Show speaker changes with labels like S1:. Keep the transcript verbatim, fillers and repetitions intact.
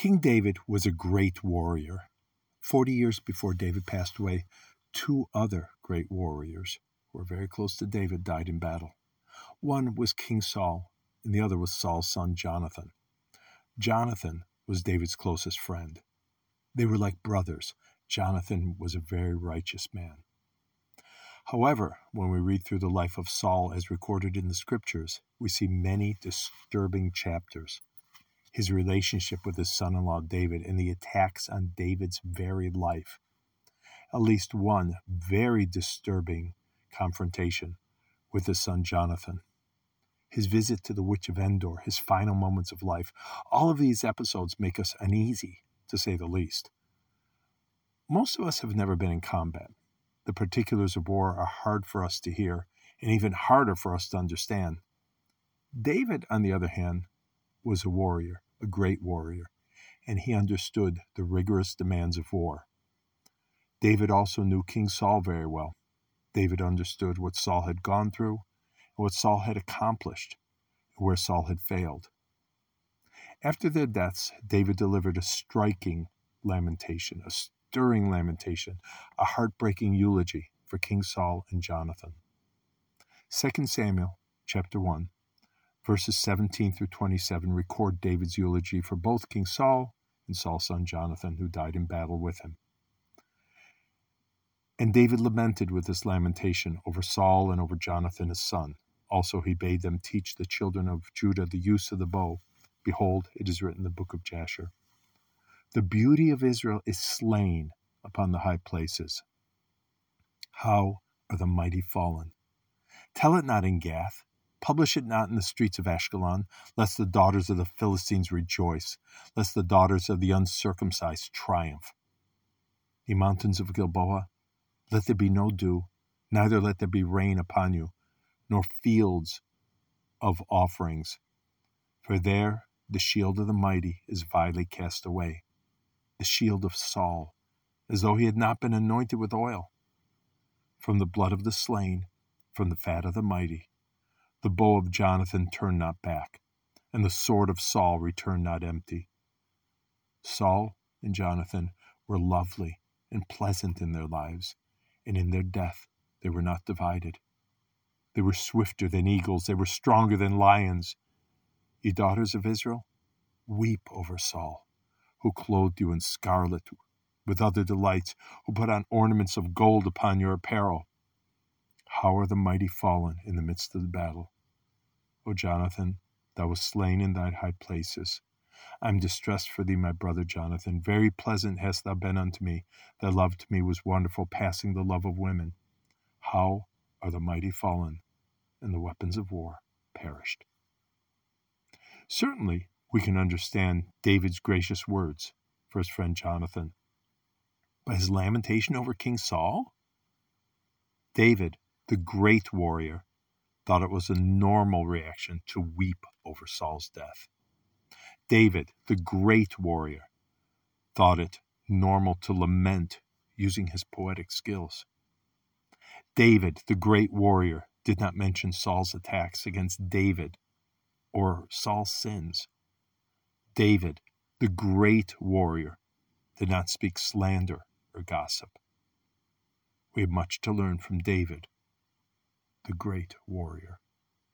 S1: King David was a great warrior. Forty years before David passed away, two other great warriors who were very close to David died in battle. One was King Saul, and the other was Saul's son Jonathan. Jonathan was David's closest friend. They were like brothers. Jonathan was a very righteous man. However, when we read through the life of Saul as recorded in the scriptures, we see many disturbing chapters. His relationship with his son-in-law David and the attacks on David's very life. At least one very disturbing confrontation with his son Jonathan. His visit to the Witch of Endor, his final moments of life. All of these episodes make us uneasy, to say the least. Most of us have never been in combat. The particulars of war are hard for us to hear, and even harder for us to understand. David, on the other hand, was a warrior, a great warrior, and he understood the rigorous demands of war. David also knew King Saul very well. David understood what Saul had gone through, and what Saul had accomplished, and where Saul had failed. After their deaths, David delivered a striking lamentation, a stirring lamentation, a heartbreaking eulogy for King Saul and Jonathan. Second Samuel chapter one, verses seventeen through twenty-seven record David's eulogy for both King Saul and Saul's son Jonathan, who died in battle with him. And David lamented with this lamentation over Saul and over Jonathan his son. Also he bade them teach the children of Judah the use of the bow. Behold, it is written in the book of Jasher. The beauty of Israel is slain upon the high places. How are the mighty fallen? Tell it not in Gath. Publish it not in the streets of Ashkelon, lest the daughters of the Philistines rejoice, lest the daughters of the uncircumcised triumph. Ye mountains of Gilboa, let there be no dew, neither let there be rain upon you, nor fields of offerings. For there the shield of the mighty is vilely cast away, the shield of Saul, as though he had not been anointed with oil. From the blood of the slain, from the fat of the mighty, the bow of Jonathan turned not back, and the sword of Saul returned not empty. Saul and Jonathan were lovely and pleasant in their lives, and in their death they were not divided. They were swifter than eagles, they were stronger than lions. Ye daughters of Israel, weep over Saul, who clothed you in scarlet with other delights, who put on ornaments of gold upon your apparel. How are the mighty fallen in the midst of the battle? O Jonathan, thou wast slain in thy high places. I am distressed for thee, my brother Jonathan. Very pleasant hast thou been unto me. Thy love to me was wonderful, passing the love of women. How are the mighty fallen, and the weapons of war perished? Certainly, we can understand David's gracious words for his friend Jonathan. But his lamentation over King Saul? David, the great warrior, thought it was a normal reaction to weep over Saul's death. David, the great warrior, thought it normal to lament using his poetic skills. David, the great warrior, did not mention Saul's attacks against David or Saul's sins. David, the great warrior, did not speak slander or gossip. We have much to learn from David, the great warrior.